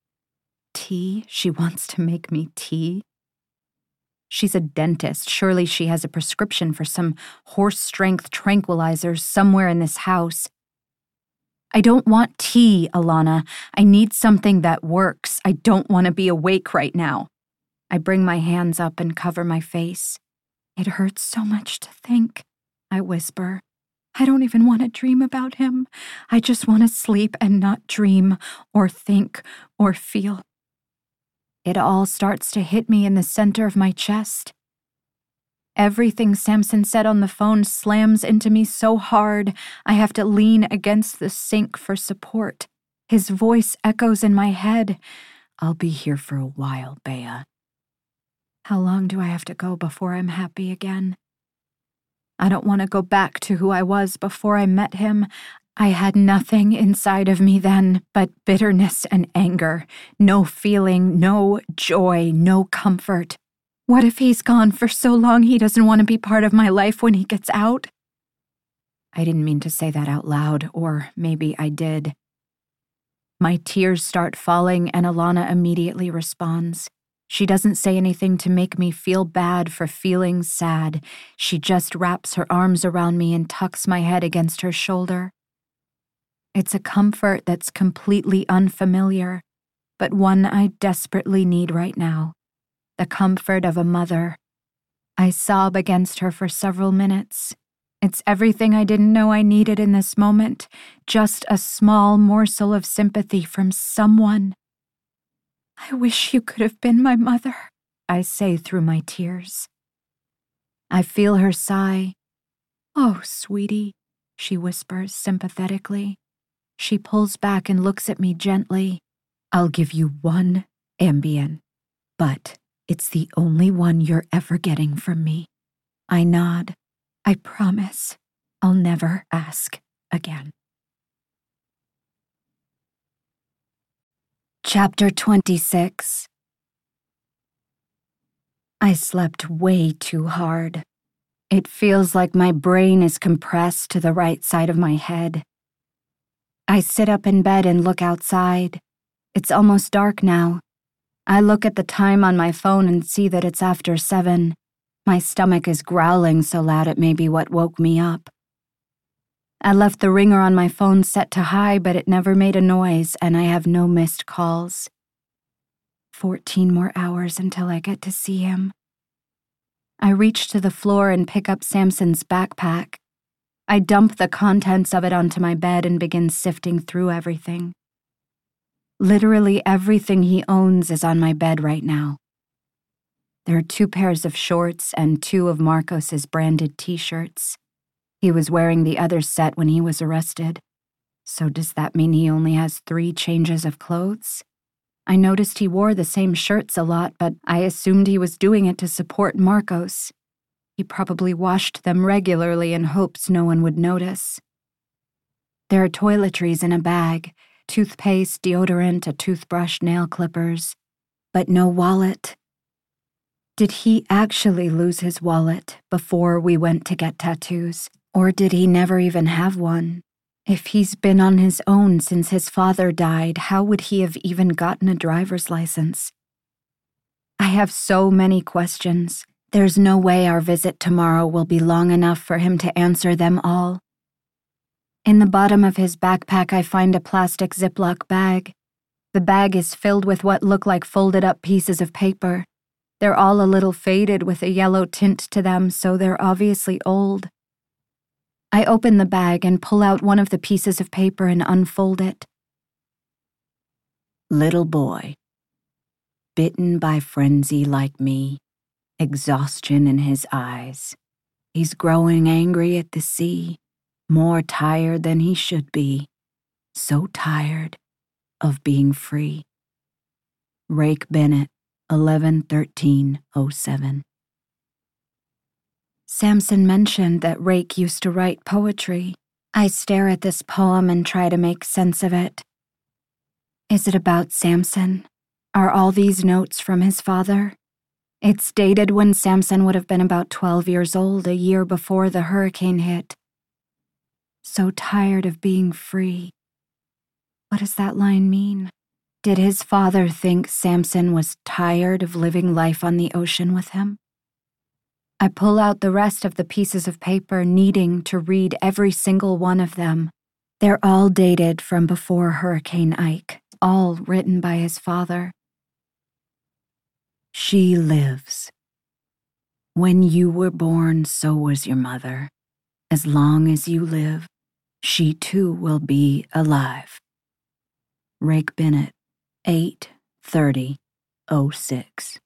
Tea? She wants to make me tea? She's a dentist. Surely she has a prescription for some horse-strength tranquilizers somewhere in this house. "I don't want tea, Alana. I need something that works. I don't want to be awake right now." I bring my hands up and cover my face. "It hurts so much to think," I whisper. "I don't even want to dream about him. I just want to sleep and not dream or think or feel." It all starts to hit me in the center of my chest. Everything Samson said on the phone slams into me so hard, I have to lean against the sink for support. His voice echoes in my head. "I'll be here for a while, Bea." How long do I have to go before I'm happy again? I don't want to go back to who I was before I met him. I had nothing inside of me then but bitterness and anger. No feeling, no joy, no comfort. What if he's gone for so long he doesn't want to be part of my life when he gets out? I didn't mean to say that out loud, or maybe I did. My tears start falling and Alana immediately responds. She doesn't say anything to make me feel bad for feeling sad. She just wraps her arms around me and tucks my head against her shoulder. It's a comfort that's completely unfamiliar, but one I desperately need right now. The comfort of a mother. I sob against her for several minutes. It's everything I didn't know I needed in this moment, just a small morsel of sympathy from someone. "I wish you could have been my mother," I say through my tears. I feel her sigh. "Oh, sweetie," she whispers sympathetically. She pulls back and looks at me gently. "I'll give you one Ambien, but it's the only one you're ever getting from me." I nod. "I promise I'll never ask again." Chapter 26. I slept way too hard. It feels like my brain is compressed to the right side of my head. I sit up in bed and look outside. It's almost dark now. I look at the time on my phone and see that it's after 7. My stomach is growling so loud it may be what woke me up. I left the ringer on my phone set to high, but it never made a noise, and I have no missed calls. 14 more hours until I get to see him. I reach to the floor and pick up Samson's backpack. I dump the contents of it onto my bed and begin sifting through everything. Literally everything he owns is on my bed right now. There are 2 pairs of shorts and 2 of Marcos's branded t-shirts. He was wearing the other set when he was arrested. So does that mean he only has 3 changes of clothes? I noticed he wore the same shirts a lot, but I assumed he was doing it to support Marcos. He probably washed them regularly in hopes no one would notice. There are toiletries in a bag, toothpaste, deodorant, a toothbrush, nail clippers, but no wallet. Did he actually lose his wallet before we went to get tattoos, or did he never even have one? If he's been on his own since his father died, how would he have even gotten a driver's license? I have so many questions. There's no way our visit tomorrow will be long enough for him to answer them all. In the bottom of his backpack, I find a plastic Ziploc bag. The bag is filled with what look like folded up pieces of paper. They're all a little faded with a yellow tint to them, so they're obviously old. I open the bag and pull out one of the pieces of paper and unfold it. Little boy, bitten by frenzy like me, exhaustion in his eyes. He's growing angry at the sea, more tired than he should be, so tired of being free. Rake Bennett, 11/13/07. Samson mentioned that Rake used to write poetry. I stare at this poem and try to make sense of it. Is it about Samson? Are all these notes from his father? It's dated when Samson would have been about 12 years old, a year before the hurricane hit. So tired of being free. What does that line mean? Did his father think Samson was tired of living life on the ocean with him? I pull out the rest of the pieces of paper, needing to read every single one of them. They're all dated from before Hurricane Ike, all written by his father. She lives. When you were born, so was your mother. As long as you live, she too will be alive. Rake Bennett, 8/30/06.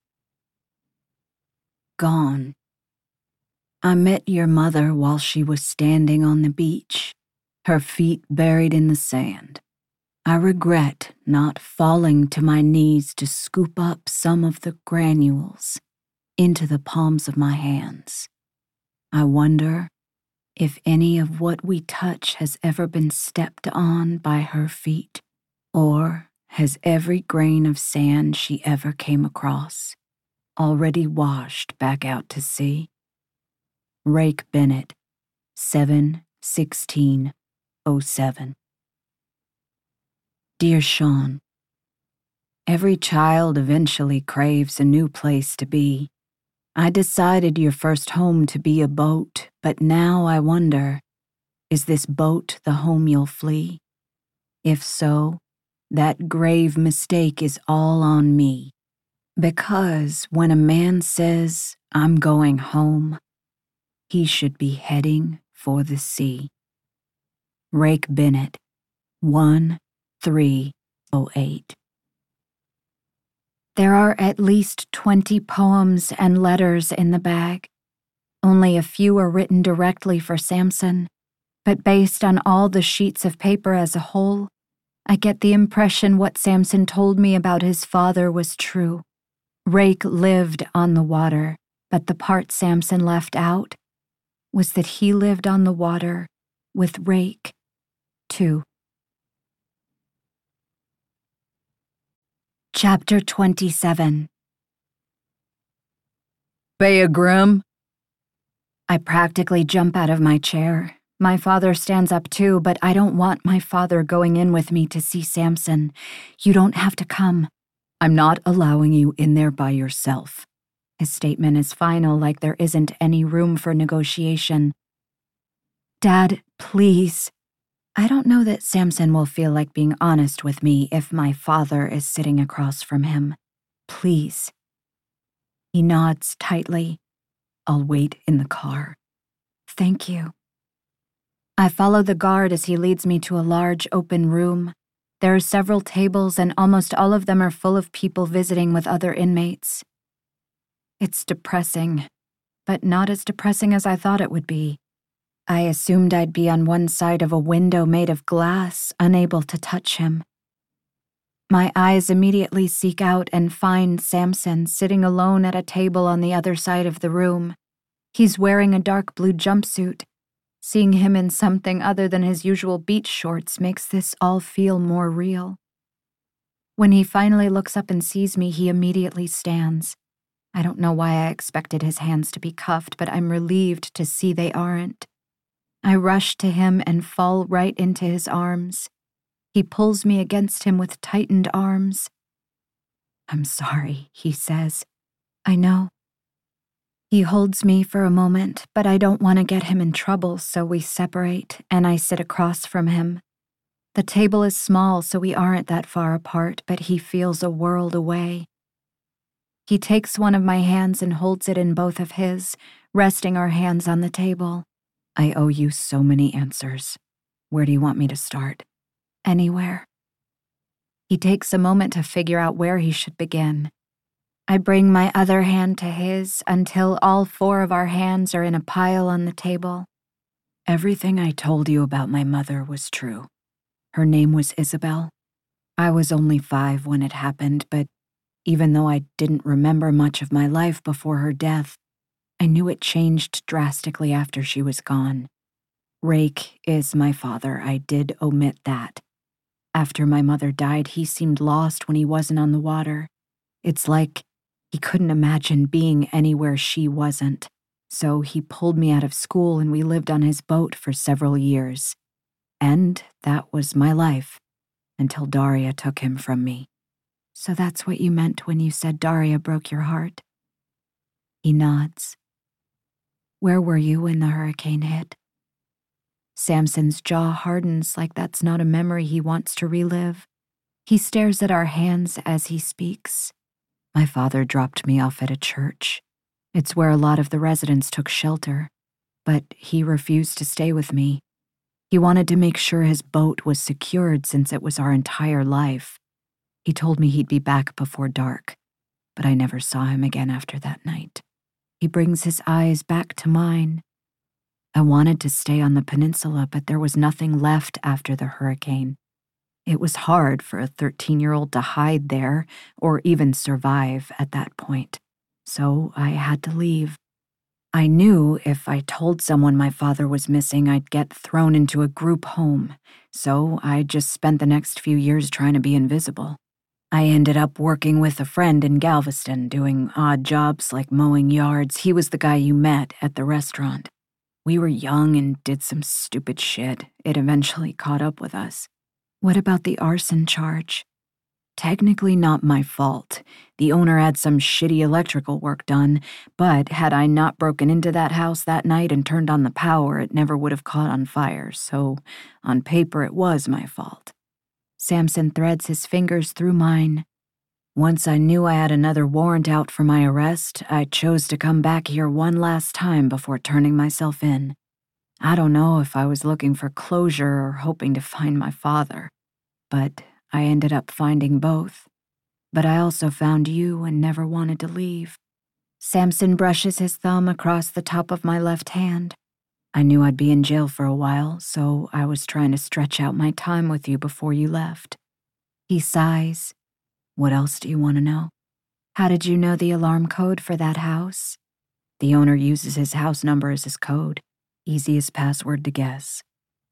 Gone. I met your mother while she was standing on the beach, her feet buried in the sand. I regret not falling to my knees to scoop up some of the granules into the palms of my hands. I wonder if any of what we touch has ever been stepped on by her feet, or has every grain of sand she ever came across already washed back out to sea. Rake Bennett, 7/16/07. Dear Sean, every child eventually craves a new place to be. I decided your first home to be a boat, but now I wonder, is this boat the home you'll flee? If so, that grave mistake is all on me. Because when a man says, I'm going home, he should be heading for the sea. Rake Bennett, 1/3/08. There are at least 20 poems and letters in the bag. Only a few are written directly for Samson, but based on all the sheets of paper as a whole, I get the impression what Samson told me about his father was true. Rake lived on the water, but the part Samson left out was that he lived on the water with Rake, too. Chapter 27. Bea Grimm. I practically jump out of my chair. My father stands up too, but I don't want my father going in with me to see Samson. You don't have to come. I'm not allowing you in there by yourself. His statement is final, like there isn't any room for negotiation. Dad, please. I don't know that Samson will feel like being honest with me if my father is sitting across from him. Please. He nods tightly. I'll wait in the car. Thank you. I follow the guard as he leads me to a large open room. There are several tables, and almost all of them are full of people visiting with other inmates. It's depressing, but not as depressing as I thought it would be. I assumed I'd be on one side of a window made of glass, unable to touch him. My eyes immediately seek out and find Samson sitting alone at a table on the other side of the room. He's wearing a dark blue jumpsuit. Seeing him in something other than his usual beach shorts makes this all feel more real. When he finally looks up and sees me, he immediately stands. I don't know why I expected his hands to be cuffed, but I'm relieved to see they aren't. I rush to him and fall right into his arms. He pulls me against him with tightened arms. "I'm sorry," he says. "I know." He holds me for a moment, but I don't want to get him in trouble, so we separate, and I sit across from him. The table is small, so we aren't that far apart, but he feels a world away. He takes one of my hands and holds it in both of his, resting our hands on the table. "I owe you so many answers. Where do you want me to start?" "Anywhere." He takes a moment to figure out where he should begin. I bring my other hand to his until all four of our hands are in a pile on the table. "Everything I told you about my mother was true. Her name was Isabel. I was only 5 when it happened, but even though I didn't remember much of my life before her death, I knew it changed drastically after she was gone. Rake is my father, I did omit that. After my mother died, he seemed lost when he wasn't on the water. It's like he couldn't imagine being anywhere she wasn't, so he pulled me out of school and we lived on his boat for several years. And that was my life, until Daria took him from me." "So that's what you meant when you said Daria broke your heart?" He nods. "Where were you when the hurricane hit?" Samson's jaw hardens like that's not a memory he wants to relive. He stares at our hands as he speaks. "My father dropped me off at a church. It's where a lot of the residents took shelter, but he refused to stay with me. He wanted to make sure his boat was secured since it was our entire life. He told me he'd be back before dark, but I never saw him again after that night." He brings his eyes back to mine. "I wanted to stay on the peninsula, but there was nothing left after the hurricane. It was hard for a 13-year-old to hide there or even survive at that point, so I had to leave. I knew if I told someone my father was missing, I'd get thrown into a group home, so I just spent the next few years trying to be invisible. I ended up working with a friend in Galveston, doing odd jobs like mowing yards. He was the guy you met at the restaurant. We were young and did some stupid shit. It eventually caught up with us." "What about the arson charge?" "Technically not my fault. The owner had some shitty electrical work done, but had I not broken into that house that night and turned on the power, it never would have caught on fire, so on paper it was my fault." Samson threads his fingers through mine. "Once I knew I had another warrant out for my arrest, I chose to come back here one last time before turning myself in. I don't know if I was looking for closure or hoping to find my father, but I ended up finding both. But I also found you and never wanted to leave." Samson brushes his thumb across the top of my left hand. "I knew I'd be in jail for a while, so I was trying to stretch out my time with you before you left." He sighs. "What else do you want to know?" "How did you know the alarm code for that house?" "The owner uses his house number as his code. Easiest password to guess."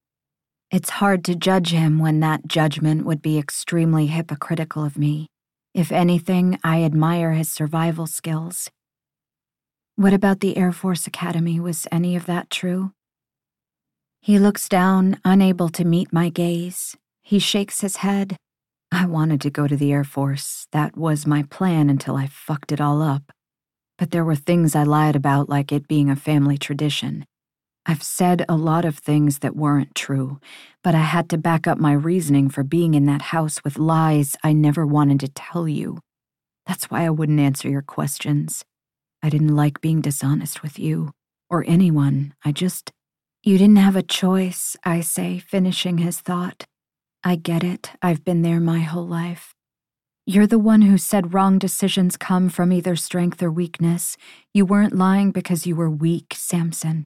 It's hard to judge him when that judgment would be extremely hypocritical of me. If anything, I admire his survival skills. "What about the Air Force Academy? Was any of that true?" He looks down, unable to meet my gaze. He shakes his head. "I wanted to go to the Air Force. That was my plan until I fucked it all up. But there were things I lied about, like it being a family tradition. I've said a lot of things that weren't true, but I had to back up my reasoning for being in that house with lies I never wanted to tell you. That's why I wouldn't answer your questions. I didn't like being dishonest with you, or anyone. You didn't have a choice, I say, finishing his thought. I get it. I've been there my whole life. You're the one who said wrong decisions come from either strength or weakness. You weren't lying because you were weak, Samson.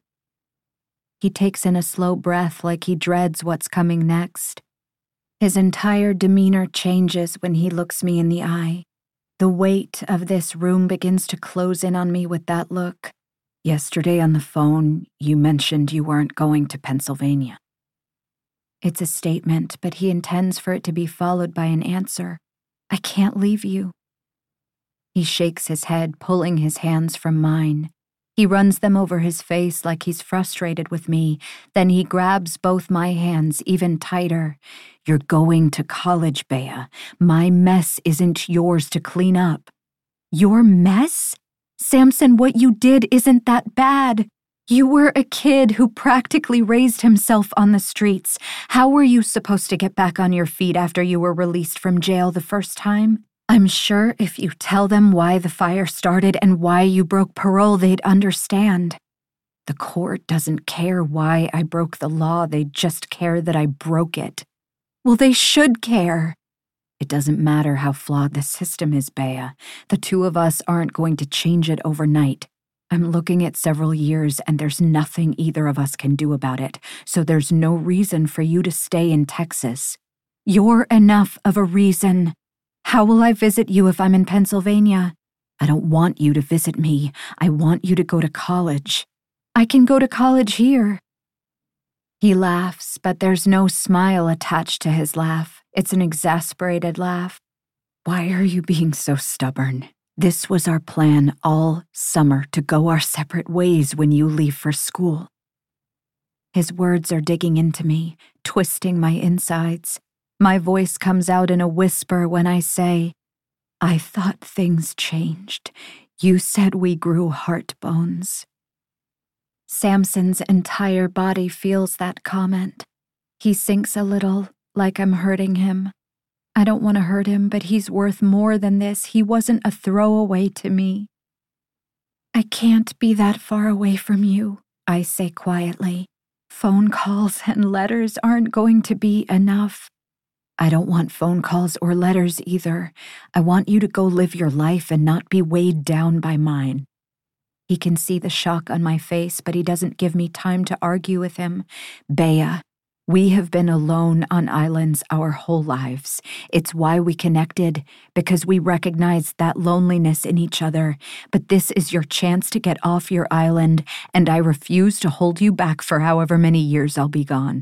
He takes in a slow breath like he dreads what's coming next. His entire demeanor changes when he looks me in the eye. The weight of this room begins to close in on me with that look. Yesterday on the phone, you mentioned you weren't going to Pennsylvania. It's a statement, but he intends for it to be followed by an answer. I can't leave you. He shakes his head, pulling his hands from mine. He runs them over his face like he's frustrated with me. Then he grabs both my hands even tighter. You're going to college, Bea. My mess isn't yours to clean up. Your mess? Samson, what you did isn't that bad. You were a kid who practically raised himself on the streets. How were you supposed to get back on your feet after you were released from jail the first time? I'm sure if you tell them why the fire started and why you broke parole, they'd understand. The court doesn't care why I broke the law, they just care that I broke it. Well, they should care. It doesn't matter how flawed the system is, Bea. The two of us aren't going to change it overnight. I'm looking at several years and there's nothing either of us can do about it, so there's no reason for you to stay in Texas. You're enough of a reason. How will I visit you if I'm in Pennsylvania? I don't want you to visit me. I want you to go to college. I can go to college here. He laughs, but there's no smile attached to his laugh. It's an exasperated laugh. Why are you being so stubborn? This was our plan all summer, to go our separate ways when you leave for school. His words are digging into me, twisting my insides. My voice comes out in a whisper when I say, I thought things changed. You said we grew heart bones. Samson's entire body feels that comment. He sinks a little, like I'm hurting him. I don't want to hurt him, but he's worth more than this. He wasn't a throwaway to me. I can't be that far away from you, I say quietly. Phone calls and letters aren't going to be enough. I don't want phone calls or letters either. I want you to go live your life and not be weighed down by mine. He can see the shock on my face, but he doesn't give me time to argue with him. Bea, we have been alone on islands our whole lives. It's why we connected, because we recognized that loneliness in each other. But this is your chance to get off your island, and I refuse to hold you back for however many years I'll be gone.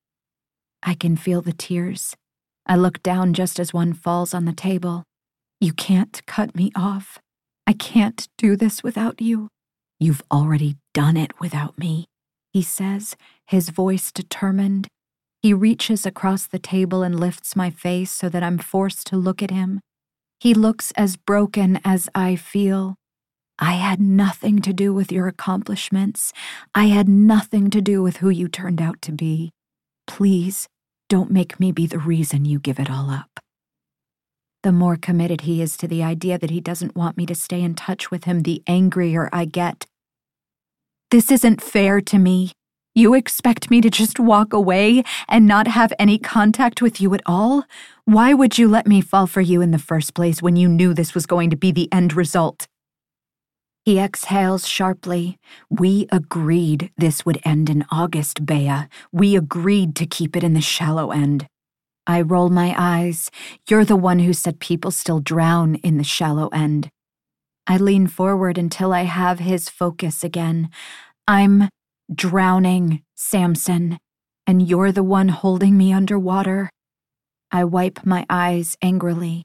I can feel the tears. I look down just as one falls on the table. You can't cut me off. I can't do this without you. You've already done it without me, he says, his voice determined. He reaches across the table and lifts my face so that I'm forced to look at him. He looks as broken as I feel. I had nothing to do with your accomplishments. I had nothing to do with who you turned out to be. Please, don't make me be the reason you give it all up. The more committed he is to the idea that he doesn't want me to stay in touch with him, the angrier I get. This isn't fair to me. You expect me to just walk away and not have any contact with you at all? Why would you let me fall for you in the first place when you knew this was going to be the end result? He exhales sharply. We agreed this would end in August, Bea. We agreed to keep it in the shallow end. I roll my eyes. You're the one who said people still drown in the shallow end. I lean forward until I have his focus again. I'm drowning, Samson, and you're the one holding me underwater. I wipe my eyes angrily.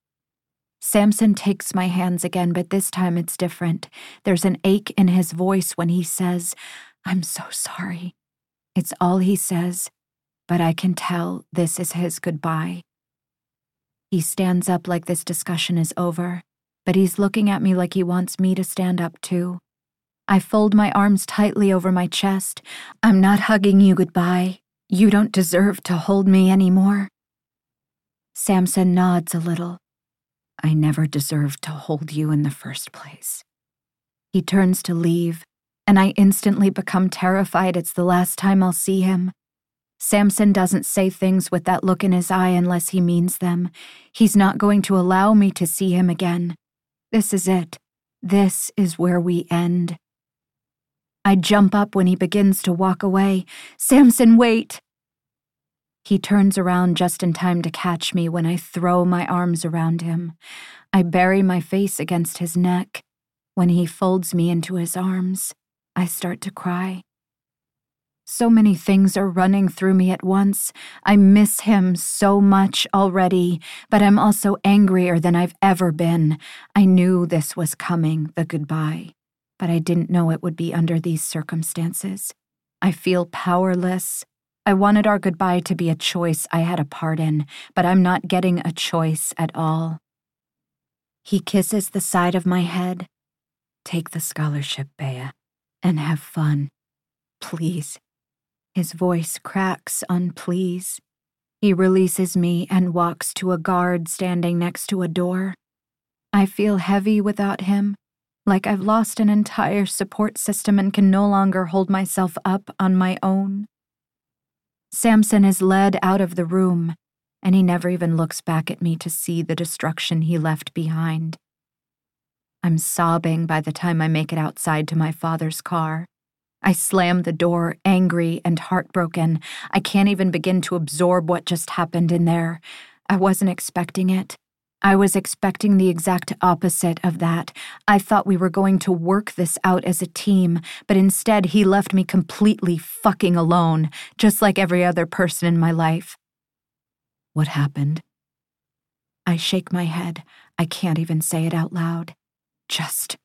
Samson takes my hands again, but this time it's different. There's an ache in his voice when he says, I'm so sorry. It's all he says, but I can tell this is his goodbye. He stands up like this discussion is over, but he's looking at me like he wants me to stand up too. I fold my arms tightly over my chest. I'm not hugging you goodbye. You don't deserve to hold me anymore. Samson nods a little. I never deserved to hold you in the first place. He turns to leave, and I instantly become terrified it's the last time I'll see him. Samson doesn't say things with that look in his eye unless he means them. He's not going to allow me to see him again. This is it. This is where we end. I jump up when he begins to walk away. Samson, wait! He turns around just in time to catch me when I throw my arms around him. I bury my face against his neck. When he folds me into his arms, I start to cry. So many things are running through me at once. I miss him so much already, but I'm also angrier than I've ever been. I knew this was coming, the goodbye, but I didn't know it would be under these circumstances. I feel powerless. I wanted our goodbye to be a choice I had a part in, but I'm not getting a choice at all. He kisses the side of my head. Take the scholarship, Bea, and have fun. Please. His voice cracks on please. He releases me and walks to a guard standing next to a door. I feel heavy without him, like I've lost an entire support system and can no longer hold myself up on my own. Samson is led out of the room, and he never even looks back at me to see the destruction he left behind. I'm sobbing by the time I make it outside to my father's car. I slam the door, angry and heartbroken. I can't even begin to absorb what just happened in there. I wasn't expecting it. I was expecting the exact opposite of that. I thought we were going to work this out as a team, but instead he left me completely fucking alone, just like every other person in my life. What happened? I shake my head. I can't even say it out loud. Just